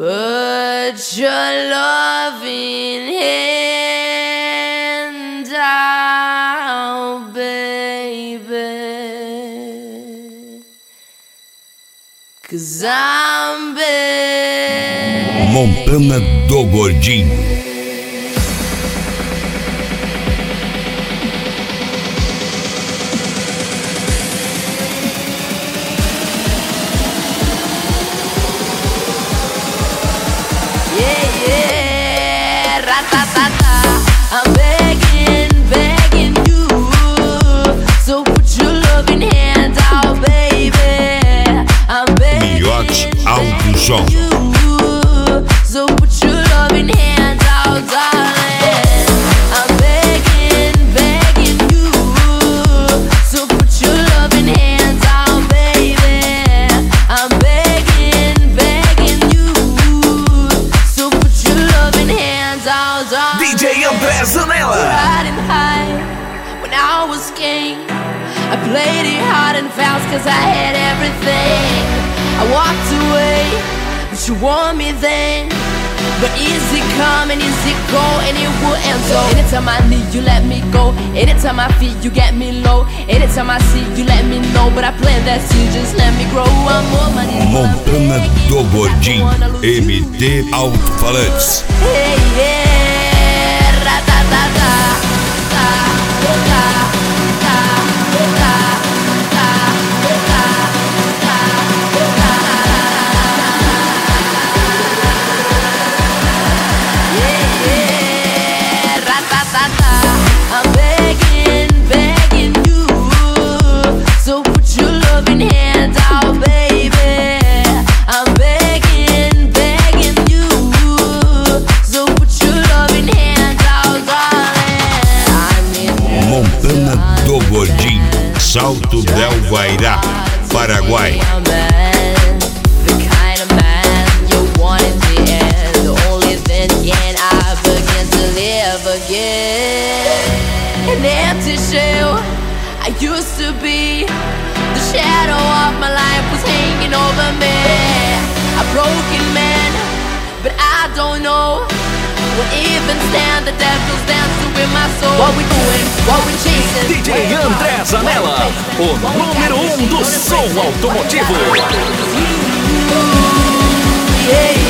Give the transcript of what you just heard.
Put your loving hand out, baby, 'cause I'm bad. Montana do Gordinho. I'm begging you, so put your loving hand out, baby. I'm begging you, so put your loving hand out, darling. I'm begging you, so put your loving hand out, baby. I'm begging you, so put your loving hands out, darling. DJ André Zanella. Riding high when I was king, I played it hard and fast 'cause I had everything. I walked away, but you want me then. But easy come and easy go, and it will end so. Anytime I need you, let me go. Anytime I feel you, get me low. Anytime I see you, let me know. But I plant that seed, just let me grow. I'm more money. Montana do Gordinho, MD Alto-Falantes. Hey, yeah, ra-ta-ta-ta, ta, ta, ta, ta, ta, ta, ta, ta. Yeah, yeah, ra-ta-ta-ta. I'm begging you, so put your loving hand out, baby. I'm begging you, so put your loving hand out, darling. Montana do Gordinho, Salto del Guairá, Paraguai. The kind of man you want in the end. Only then can I begin to live again. An empty shell I used to be. The shadow of my life was hanging over me. A broken man, but I don't know what even stand. The devil's dancing with my soul. What we doing? What we chasing? DJ André Zanella, o número 1 do som automotivo. Yeah.